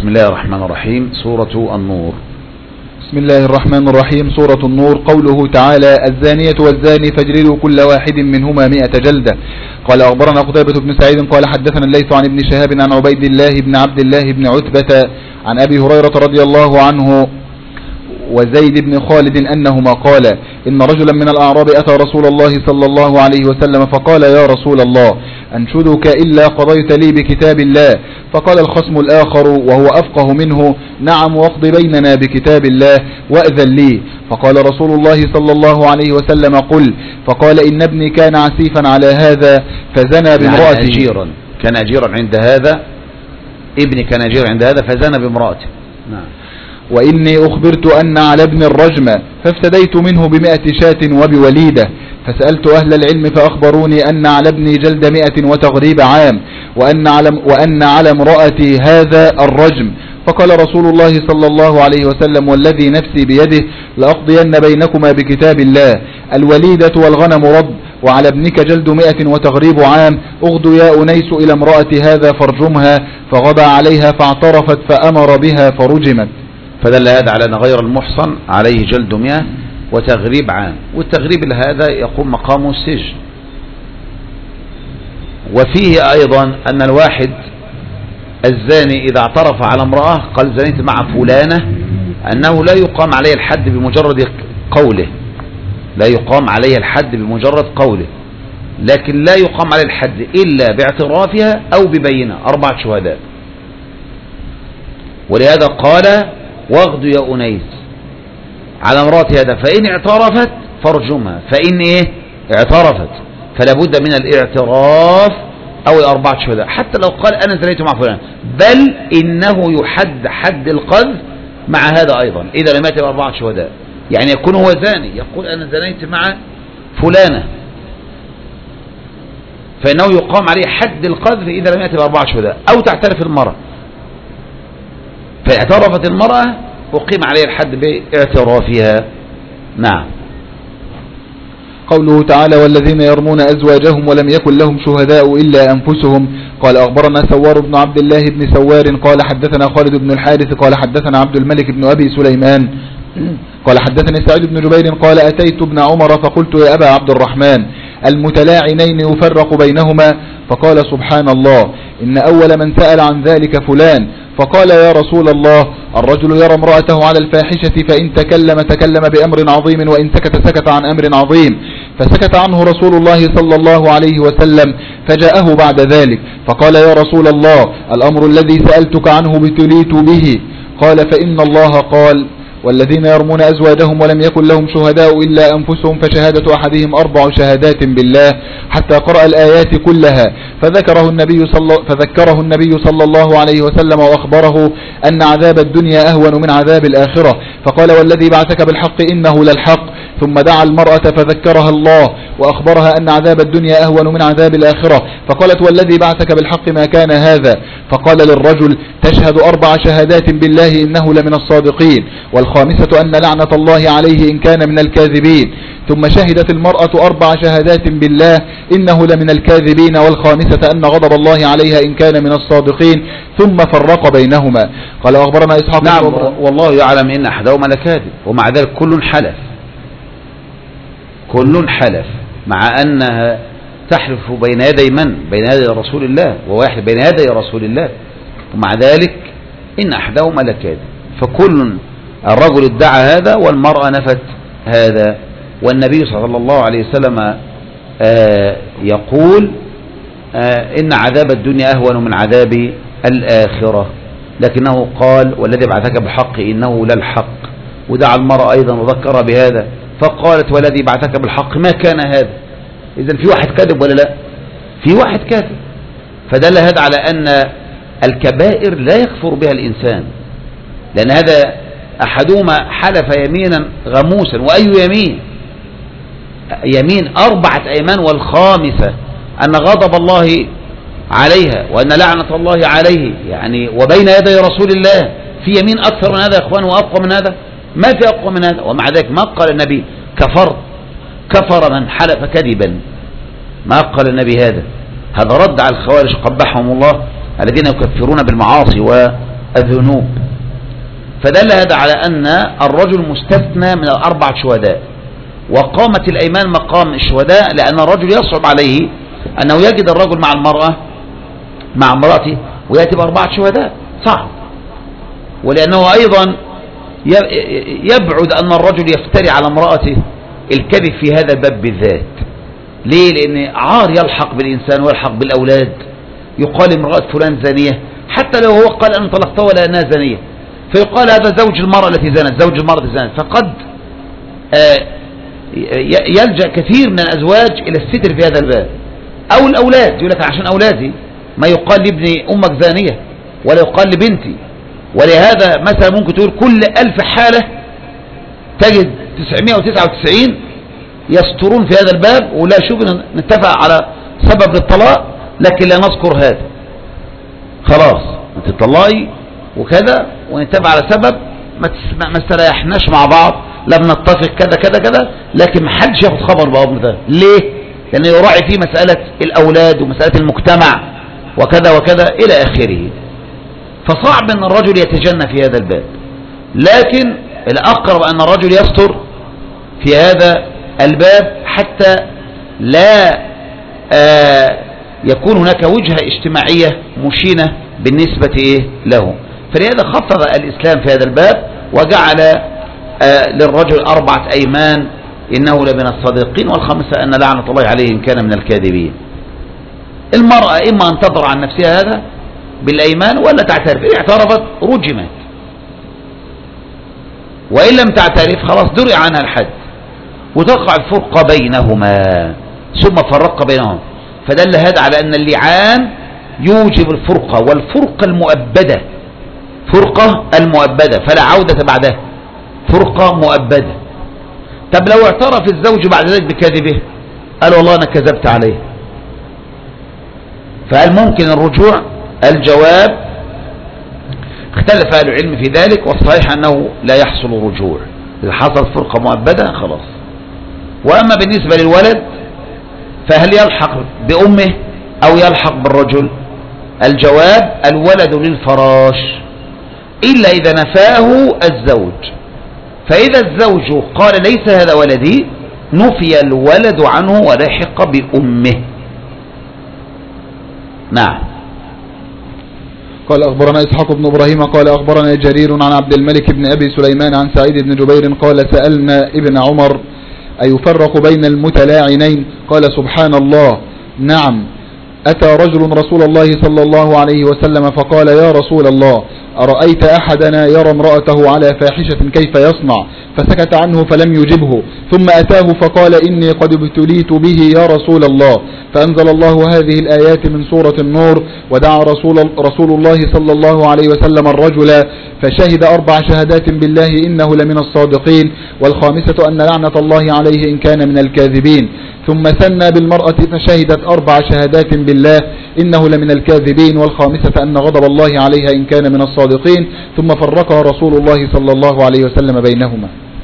الله الرحمن الرحيم. سورة النور. بسم الله الرحمن الرحيم. سورة النور. قوله تعالى: الزانية والزاني فاجلدوا كل واحد منهما 100 جلدة. قال أخبرنا قتيبة بن سعيد قال حدثنا الليث عن ابن شهاب عن عبيد الله بن عبد الله بن عتبة عن أبي هريرة رضي الله عنه وزيد بن خالد أنهما قال: إن رجلا من الأعراب أتى رسول الله صلى الله عليه وسلم فقال: يا رسول الله، أنشدك إلا قضيت لي بكتاب الله. فقال الخصم الآخر وهو أفقه منه: نعم، واقض بيننا بكتاب الله وأذن لي. فقال رسول الله صلى الله عليه وسلم: قل. فقال: إن ابني كان عسيفا على هذا فزنى بامرأته. كان أجيرا عند هذا، ابني كان أجيرا عند هذا فزنى بامرأته. نعم. وإني أخبرت أن على ابن الرجم فافتديت منه ب100 شاة وبوليدة. فسألت أهل العلم فأخبروني أن على ابني جلد 100 وتغريب عام، وأن على امرأتي هذا الرجم. فقال رسول الله صلى الله عليه وسلم: والذي نفسي بيده لأقضين بينكما بكتاب الله. الوليدة والغنم رد، وعلى ابنك جلد 100 وتغريب عام. اغدو يا أنيس إلى امرأة هذا فارجمها. فغدا عليها فاعترفت فأمر بها فرجمت. فدل هذا على أن غير المحصن عليه جلد 100 وتغريب عام، والتغريب هذا يقوم مقامه السجن. وفيه أيضا أن الواحد الزاني إذا اعترف على امرأة قال: زنيت مع فلانة، أنه لا يقام عليه الحد بمجرد قوله، لا يقام عليه الحد بمجرد قوله، لكن لا يقام عليه الحد إلا باعترافها أو ببينة 4 شهداء. ولهذا قال: واغدو يا أنيس على امرأة هذا فإن اعترفت فارجمها. فإن اعترفت فلا بد من الاعتراف أو 4 شهداء، حتى لو قال أنا زنيت مع فلان، بل إنه يحد حد القذف مع هذا أيضا إذا لم يأتي ب4 شهداء. يعني يكون هو زاني يقول أنا زنيت مع فلانة، فإنه يقام عليه حد القذف إذا لم يأتي ب4 شهداء، أو تعترف المرأة. فاعترفت المرأة أقيم عليها الحد باعترافها. نعم. قوله تعالى: والذين يرمون أزواجهم ولم يكن لهم شهداء إلا أنفسهم. قال أخبرنا سوار بن عبد الله بن سوار قال حدثنا خالد بن الحارث قال حدثنا عبد الملك بن أبي سليمان قال حدثني سعيد بن جبير قال: أتيت ابن عمر فقلت: يا أبا عبد الرحمن، المتلاعنين يفرق بينهما؟ فقال: سبحان الله، إن أول من سأل عن ذلك فلان. فقال: يا رسول الله، الرجل يرى امرأته على الفاحشة فإن تكلم بأمر عظيم، وإن سكت عن أمر عظيم. فسكت عنه رسول الله صلى الله عليه وسلم، فجاءه بعد ذلك فقال: يا رسول الله، الأمر الذي سألتك عنه ابتليت به. قال: فإن الله قال: والذين يرمون أزواجهم ولم يكن لهم شهداء إلا أنفسهم فشهادة أحدهم 4 شهادات بالله، حتى قرأ الآيات كلها. فذكره النبي صلى الله عليه وسلم وأخبره أن عذاب الدنيا أهون من عذاب الآخرة. فقال: والذي بعثك بالحق إنه للحق. ثم دعا المرأة فذكرها الله وأخبرها أن عذاب الدنيا أهون من عذاب الآخرة. فقالت: والذي بعثك بالحق ما كان هذا؟ فقال للرجل: تشهد 4 شهادات بالله إنه لمن الصادقين، والخامسة أن لعنة الله عليه إن كان من الكاذبين. ثم شهدت المرأة 4 شهادات بالله إنه لمن الكاذبين، والخامسة أن غضب الله عليها إن كان من الصادقين، ثم فرق بينهما. قال أخبرنا إسحاق. نعم. والله يعلم إن أحدهما لكاذب، ومع ذلك كل حلف مع أنها تحلف بين يدي من؟ بين يدي رسول الله، وهو يحلف بين يدي رسول الله، ومع ذلك إن أحدهما لكاذب. فكل الرجل ادعى هذا والمرأة نفت هذا. والنبي صلى الله عليه وسلم يقول: إن عذاب الدنيا أهون من عذاب الآخرة، لكنه قال: والذي بعثك بالحق إنه للحق. ودعا المرأة أيضا وذكرها بهذا، فقالت: والذي بعثك بالحق ما كان هذا. إذن في واحد كاذب ولا لا؟ في واحد كاذب. فدل هذا على أن الكبائر لا يكفر بها الإنسان، لأن هذا أحدهما حلف يمينا غموسا. وأي يمين؟ يمين 4 أيمان، والخامسة أن غضب الله عليها وأن لعنة الله عليه، يعني وبين يدي رسول الله. في يمين أكثر من هذا يا إخوان وأقوى من هذا؟ ما في أقوى من هذا. ومع ذلك ما قال النبي كفر من حلف كذبا، ما قال النبي هذا. هذا رد على الخوارج قبحهم الله الذين يكفرون بالمعاصي الذنوب. فدل هذا على أن الرجل مستثنى من الأربعة شهداء، وقامت الأيمان مقام الشهداء، لأن الرجل يصعب عليه أنه يجد الرجل مع المرأة مع امرأته ويأتي بأربعة شهداء، صعب. ولأنه أيضا يبعد أن الرجل يفتري على امرأته الكذب في هذا الباب بالذات. ليه؟ لأن عار يلحق بالإنسان ويلحق بالأولاد. يقال امرأة فلان زانية، حتى لو هو قال أنا طلقتها ولا أنها زانية، فيقال هذا زوج المرأة التي زانت، زوج المرأة التي زانت. فقد يلجأ كثير من الأزواج إلى الستر في هذا الباب. أو الأولاد، يقول لك عشان أولادي ما يقال لابني أمك زانية ولا يقال لبنتي. ولهذا مثلا ممكن تقول كل 1000 حالة تجد 999 يسترون في هذا الباب، ولا شوف نتفق على سبب للطلاق لكن لا نذكر هذا. خلاص انت تطلقي وكذا ونتفق على سبب، ما استريحناش مع بعض، لم نتفق كذا كذا كذا، لكن ما حدش ياخد خبر بأمر ده. ليه؟ لأنه يراعي فيه مسألة الأولاد ومسألة المجتمع وكذا وكذا إلى آخره. فصعب أن الرجل يتجنى في هذا الباب، لكن الأقرب أن الرجل يستر في هذا الباب حتى لا يكون هناك وجهة اجتماعية مشينة بالنسبة له. فلهذا خفض الإسلام في هذا الباب وجعل للرجل 4 أيمان، إنه لمن الصادقين، والخامسة أن لعنة الله عليه إن كان من الكاذبين. المرأة إما أن تضر عن نفسها هذا بالأيمان ولا تعترف. إن اعترفت رجمت، وإن لم تعترف خلاص درع عنها الحد وتقع الفرقة بينهما، ثم فرق بينهم. فدل هذا على أن اللعان يوجب الفرقة، والفرقة المؤبدة، فرقة المؤبدة فلا عودة بعدها، فرقة مؤبدة. طب لو اعترف الزوج بعد ذلك بكذبه، قال والله أنا كذبت عليه، فهل ممكن الرجوع؟ الجواب اختلف أهل العلم في ذلك، والصحيح أنه لا يحصل رجوع إذا حصل فرقة مؤبدة خلاص. وأما بالنسبة للولد فهل يلحق بأمه أو يلحق بالرجل؟ الجواب الولد للفراش إلا إذا نفاه الزوج. فإذا الزوج قال ليس هذا ولدي، نفي الولد عنه ولحق بأمه. نعم. قال أخبرنا إسحاق بن إبراهيم قال أخبرنا جرير عن عبد الملك بن أبي سليمان عن سعيد بن جبير قال سألنا ابن عمر أيفرق بين المتلاعنين؟ قال سبحان الله نعم. أتى رجل رسول الله صلى الله عليه وسلم فقال يا رسول الله أرأيت أحدنا يرى امرأته على فاحشة كيف يصنع؟ فسكت عنه فلم يجبه، ثم أتاه فقال إني قد ابتليت به يا رسول الله، فأنزل الله هذه الآيات من سورة النور ودعا رسول الله صلى الله عليه وسلم الرجل فشهد 4 شهادات بالله إنه لمن الصادقين، والخامسة أن لعنة الله عليه إن كان من الكاذبين، ثم ثنى بالمرأة فشهدت 4 شهادات بالله إنه لمن الكاذبين، والخامسة أن غضب الله عليها إن كان من الصادقين، ثم فرقها رسول الله صلى الله عليه وسلم بينهما.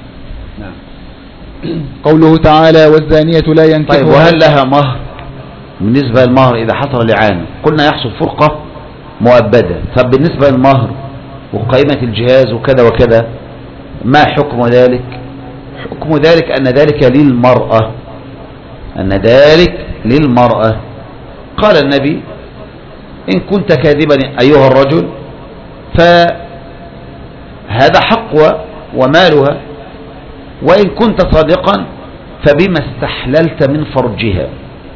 قوله تعالى والزانية لا ينكحها. طيب وهل لها مهر؟ بالنسبة للمهر إذا حصل لعان قلنا يحصل فرقة مؤبدة. طب بالنسبة للمهر وقائمة الجهاز وكذا وكذا ما حكم ذلك؟ حكم ذلك أن ذلك للمرأة، أن ذلك للمرأة. قال النبي إن كنت كاذبا أيها الرجل فهذا حقها ومالها، وإن كنت صادقا فبما استحللت من فرجها.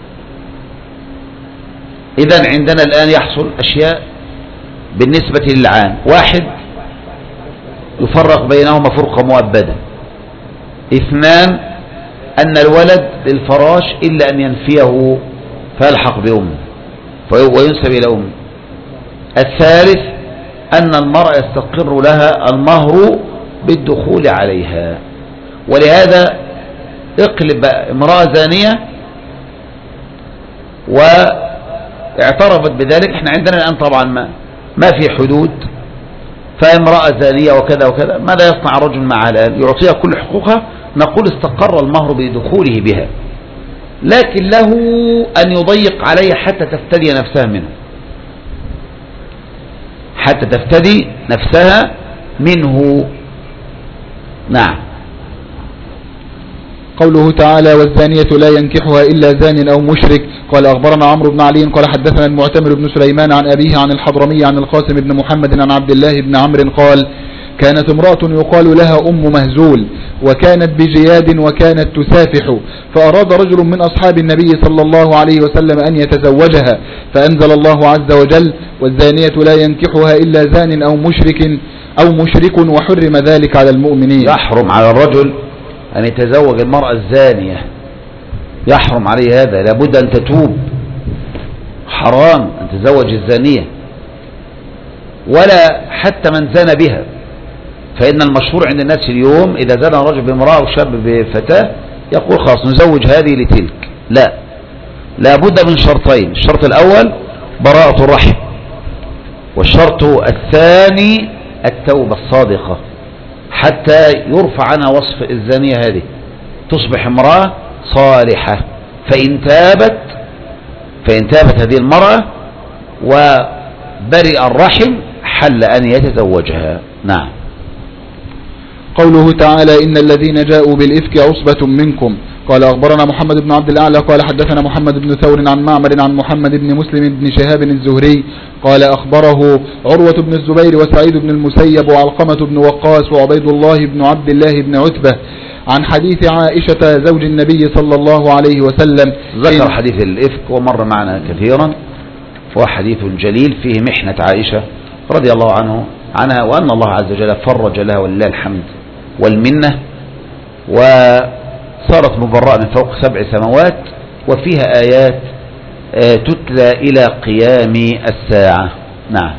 إذن عندنا الآن يحصل أشياء بالنسبة للعان. 1 يفرق بينهما فرقة مؤبدة. 2 أن الولد للفراش إلا أن ينفيه فيلحق بأمه وينسب إلى أمه. 3 أن المرأة يستقر لها المهر بالدخول عليها. ولهذا اقلب امرأة زانية واعترفت بذلك، احنا عندنا الآن طبعا ما في حدود، فامرأة زانية وكذا وكذا، ماذا يصنع الرجل مع هلال؟ يعطيها كل حقوقها، نقول استقر المهر بدخوله بها، لكن له أن يضيق عليها حتى تفتدي نفسها منه، حتى تفتدي نفسها منه. نعم. قوله تعالى والزانية لا ينكحها إلا زان أو مشرك. قال أخبرنا عمرو بن علي قال حدثنا المعتمر بن سليمان عن أبيه عن الحضرمي عن القاسم بن محمد عن عبد الله بن عمرو قال كانت امرأة يقال لها أم مهزول وكانت بجياد وكانت تسافح، فأراد رجل من أصحاب النبي صلى الله عليه وسلم أن يتزوجها، فأنزل الله عز وجل والزانية لا ينكحها إلا زان أو مشرك وحرم ذلك على المؤمنين. يحرم على الرجل أن يتزوج المرأة الزانية، يحرم عليه هذا، لابد أن تتوب، حرام أن تتزوج الزانية ولا حتى من زان بها. فإن المشهور عند الناس اليوم إذا زان رجل بامرأة وشاب بفتاة يقول خلاص نزوج هذه لتلك. لا، لابد من شرطين: الشرط الأول براءة الرحم، والشرط الثاني التوبة الصادقة حتى يرفع عنها وصف الزانية هذه، تصبح امرأة صالحة. فإن تابت هذه المرأة وبرئ الرحم حل أن يتزوجها. نعم. قوله تعالى إن الذين جاءوا بالإفك عصبة منكم. قال أخبرنا محمد بن عبد الأعلى قال حدثنا محمد بن ثور عن معمر عن محمد بن مسلم بن شهاب الزهري قال أخبره عروة بن الزبير وسعيد بن المسيب وعلقمة بن وقاص وعبيد الله بن عبد الله بن عتبة عن حديث عائشة زوج النبي صلى الله عليه وسلم. ذكر حديث الإفك ومر معنا كثيرا، وهو حديث جليل فيه محنة عائشة رضي الله عنها، وأن الله عز وجل فرج لها ولله الحمد والمنة، وصارت مبرأة من فوق 7 سماوات، وفيها آيات تتلى إلى قيام الساعة. نعم.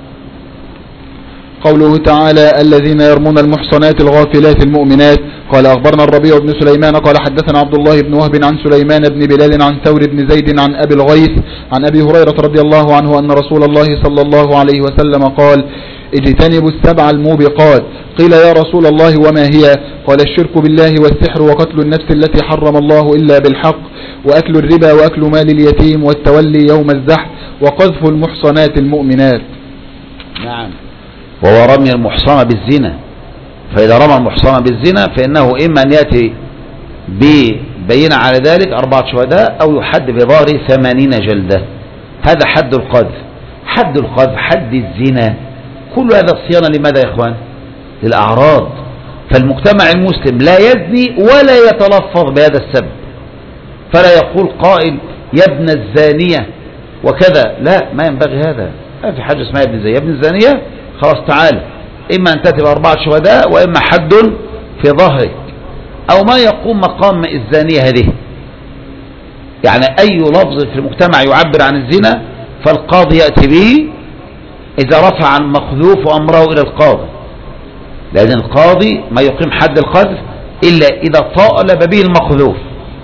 قوله تعالى الذين يرمون المحصنات الغافلات المؤمنات. قال أخبرنا الربيع بن سليمان قال حدثنا عبد الله بن وهب عن سليمان بن بلال عن ثور بن زيد عن أبي الغيث عن أبي هريرة رضي الله عنه أن رسول الله صلى الله عليه وسلم قال اجتنبوا 7 الموبقات. قيل يا رسول الله وما هي؟ قال الشرك بالله والسحر وقتل النفس التي حرم الله إلا بالحق وأكل الربا وأكل مال اليتيم والتولي يوم الزحف وقذف المحصنات المؤمنات. نعم. وهو رمي المحصنة بالزنا، فإذا رمى المحصنة بالزنا فإنه إما أن يأتي ببينة على ذلك 4 شهداء أو يحد بظهر 80 جلدة. هذا حد القذف. حد القذف، حد الزنا، كل هذا الصيانة لماذا يا إخوان؟ للأعراض. فالمجتمع المسلم لا يزني ولا يتلفظ بهذا السبب، فلا يقول قائل يا ابن الزانية وكذا، لا، ما ينبغي هذا. ما في حاجة اسمها يا ابن الزانية، خلاص تعال، إما أن تأتي ب4 شهداء وإما حد في ظهرك، أو ما يقوم مقام الزانية هذه. يعني أي لفظ في المجتمع يعبر عن الزنا فالقاضي يأتي به إذا رفع المقذوف أمره إلى القاضي، لأن القاضي ما يقيم حد القذف إلا إذا طالب به المقذوف.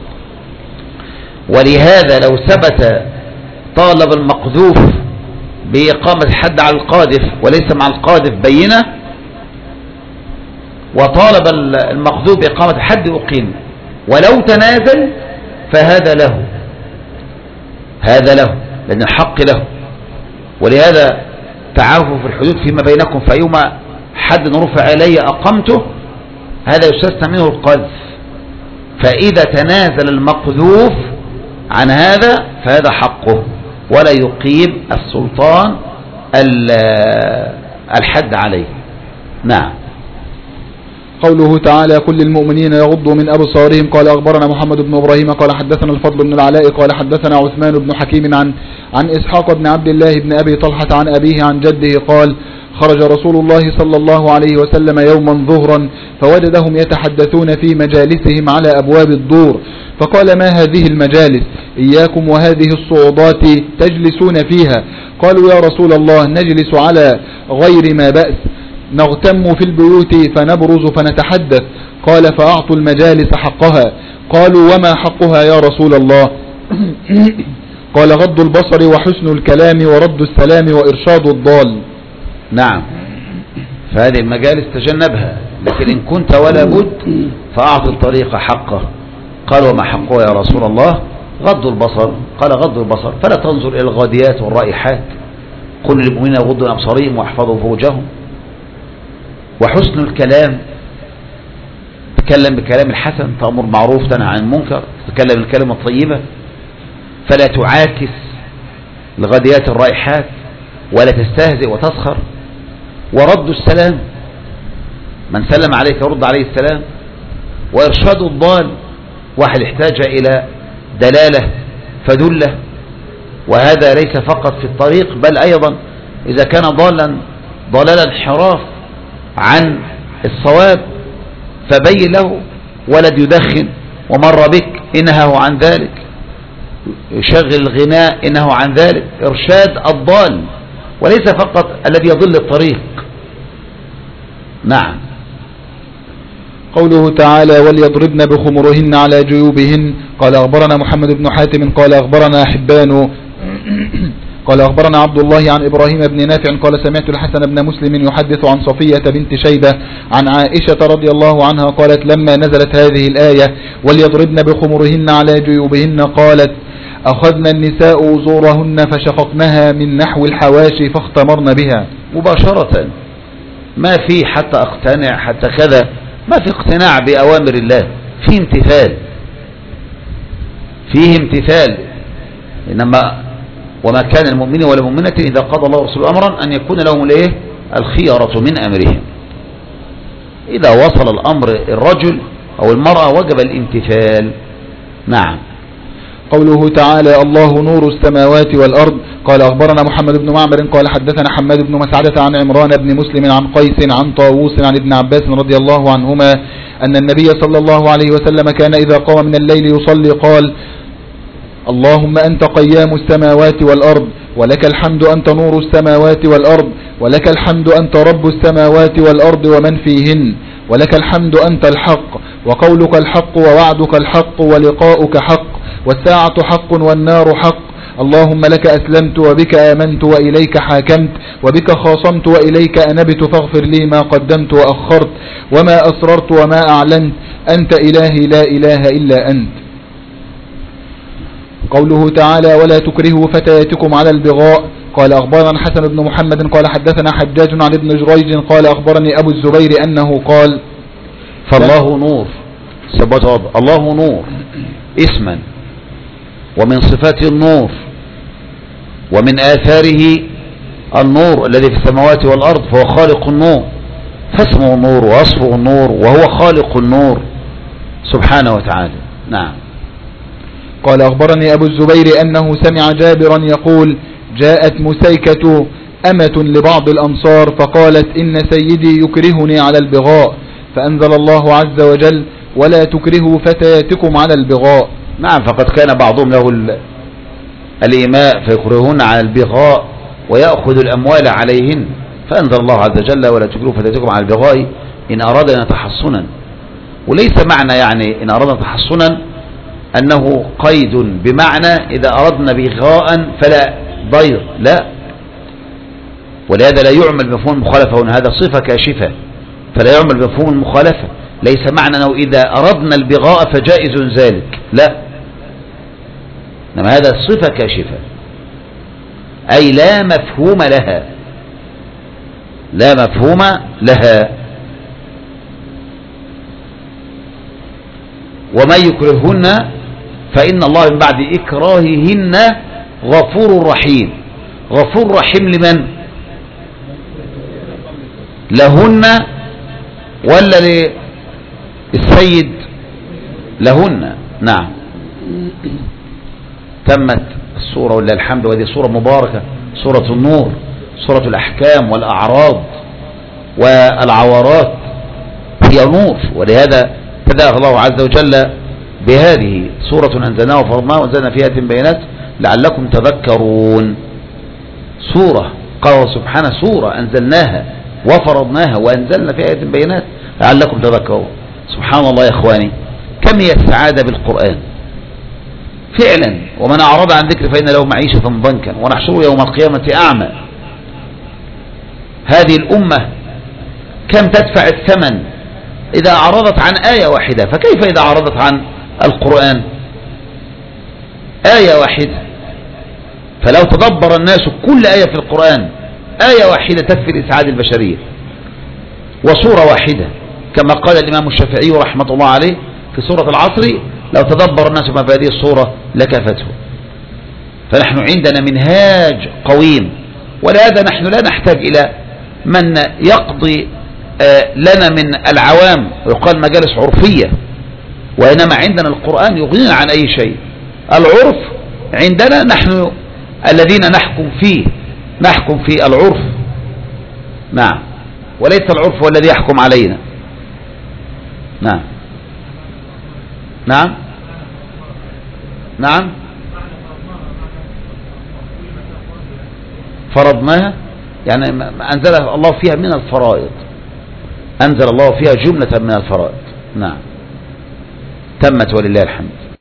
ولهذا لو ثبت طالب المقذوف بإقامة حد على القاذف وليس مع القاذف بينة، وطالب المقذوف بإقامة حد أقيم، ولو تنازل فهذا له، هذا له، لأن الحق له. ولهذا تعافوا في الحدود فيما بينكم، فأيما حد رفع إلي أقمته، هذا يستثنى منه القذف. فإذا تنازل المقذوف عن هذا فهذا حقه، ولا يقيم السلطان الحد عليه. نعم. قوله تعالى كل المؤمنين يغضوا من أبصارهم. قال أخبرنا محمد بن إبراهيم قال حدثنا الفضل بن العلاء قال حدثنا عثمان بن حكيم عن إسحاق بن عبد الله بن أبي طلحة عن أبيه عن جده قال خرج رسول الله صلى الله عليه وسلم يوما ظهرا فوجدهم يتحدثون في مجالسهم على أبواب الدور، فقال ما هذه المجالس؟ إياكم وهذه الصعودات تجلسون فيها. قالوا يا رسول الله نجلس على غير ما بأس، نغتم في البيوت فنبرز فنتحدث. قال فأعطوا المجالس حقها. قالوا وما حقها يا رسول الله؟ قال غض البصر وحسن الكلام ورد السلام وإرشاد الضال. نعم. فهذه المجالس تجنبها، لكن إن كنت ولا بد فأعطي الطريق حقه. قال وما حقه يا رسول الله؟ غض البصر. قال غض البصر، فلا تنظر إلى الغاديات والرائحات قل للمؤمنين يغضوا من أبصارهم ويحفظوا فروجهم. وحسن الكلام، تكلم بكلام الحسن، تأمر معروف تنهى عن المنكر، تتكلم الكلمة الطيبة، فلا تعاكس الغديات الرائحات ولا تستهزئ وتسخر. ورد السلام، من سلم عليك رد عليه السلام. وإرشاد الضال، واحد احتاج إلى دلالة فدله، وهذا ليس فقط في الطريق بل أيضا إذا كان ضلالا انحراف عن الصواب فبين له. ولد يدخن ومر بك إنهه عن ذلك، يشغل الغناء إنه عن ذلك. إرشاد الضال وليس فقط الذي يضل الطريق. نعم. قوله تعالى وليضربن بخمرهن على جيوبهن. قال أخبرنا محمد بن حاتم قال أخبرنا حبان قال أخبرنا عبد الله عن إبراهيم بن نافع قال سمعت الحسن بن مسلم يحدث عن صفية بنت شيبة عن عائشة رضي الله عنها قالت لما نزلت هذه الآية وليضربن بخمرهن على جيوبهن قالت أخذنا النساء وزورهن فشققنها من نحو الحواشي فاختمرن بها. مباشرة، ما في حتى اقتنع حتى كذا، ما في اقتناع بأوامر الله، فيه امتثال، فيه امتثال. إنما وما كان المؤمن ولا مؤمنة إذا قضى الله ورسوله أمرا أن يكون لهم الخيرة من أمرهم. إذا وصل الأمر الرجل أو المرأة وجب الامتثال. نعم. قوله تعالى الله نور السماوات والأرض. قال أخبرنا محمد بن معمر قال حدثنا حماد بن مسعدة عن عمران بن مسلم عن قيس عن طاووس عن ابن عباس رضي الله عنهما أن النبي صلى الله عليه وسلم كان إذا قام من الليل يصلي قال اللهم أنت قيام السماوات والأرض ولك الحمد أنت نور السماوات والأرض ولك الحمد أنت رب السماوات والأرض ومن فيهن ولك الحمد أنت الحق وقولك الحق ووعدك الحق ولقاؤك حق والساعة حق والنار حق اللهم لك أسلمت وبك آمنت وإليك حاكمت وبك خاصمت وإليك أنبت فاغفر لي ما قدمت وأخرت وما أسررت وما أعلنت أنت إلهي لا إله إلا أنت. قوله تعالى ولا تكرهوا فتياتكم على البغاء. قال أخبرنا حسن بن محمد قال حدثنا حجاج عن ابن جريج قال أخبرني أبو الزبير أنه قال فالله نور، الله نور اسما ومن صفات النور ومن آثاره النور الذي في السماوات والأرض، فهو خالق النور، فاسمه النور ووصفه النور وهو خالق النور سبحانه وتعالى. نعم. قال أخبرني أبو الزبير أنه سمع جابرا يقول جاءت مسيكة أمة لبعض الأنصار فقالت إن سيدي يكرهني على البغاء فأنزل الله عز وجل ولا تكرهوا فتياتكم على البغاء. نعم، فقد كان بعضهم له الإيماء فيكرهون على البغاء ويأخذ الأموال عليهن، فأنزل الله عز وجل ولا تكرهوا فتياتكم على البغاء إن أرادنا تحصنا. وليس معنى يعني إن أرادنا تحصنا أنه قيد بمعنى إذا أردنا بغاء فلا ضير، لا، ولهذا لا يعمل بمفهوم المخالفة، وأن هذا صفة كاشفة فلا يعمل بمفهوم المخالفة. ليس معنى أنه إذا أردنا البغاء فجائز ذلك، لا، إنما هذا صفة كاشفة أي لا مفهوم لها، لا مفهوم لها. وما يكرههن فإن الله من بعد إكراههن غفور رحيم. غفور رحيم لمن؟ لهن ولا للسيد؟ لهن. نعم. تمت السورة ولله الحمد، وهذه سورة مباركة، سورة النور، سورة الأحكام والأعراض والعورات، هي نور. ولهذا بدأ الله عز وجل بهذه سورة أنزلناها وفرضناها وأنزلنا فيها آيات بينات لعلكم تذكرون. سورة قال سبحانه سورة أنزلناها وفرضناها وأنزلنا فيها آيات بينات لعلكم تذكرون. سبحان الله يا إخواني، كم هي السعادة بالقرآن فعلا. ومن أعرض عن ذكر فإن له معيشة ضنكا ونحشره يوم القيامة أعمى. هذه الأمة كم تدفع الثمن إذا أعرضت عن آية واحدة، فكيف إذا أعرضت عن القرآن؟ آية واحدة فلو تدبر الناس كل آية في القرآن، آية واحدة تكفي لإسعاد البشرية، وصورة واحدة كما قال الإمام الشافعي رحمة الله عليه في سورة العصر: لو تدبر الناس ما في هذه الصورة لكفته. فنحن عندنا منهاج قويم، ولهذا نحن لا نحتاج إلى من يقضي لنا من العوام ويقال مجالس عرفية، وإنما عندنا القرآن يغنينا عن أي شيء. العرف عندنا نحن الذين نحكم في العرف، نعم، وليس العرف هو الذي يحكم علينا. نعم نعم نعم. فرضناها يعني أنزلها الله فيها من الفرائض، أنزل الله فيها جملة من الفرائض. نعم، تمت ولله الحمد.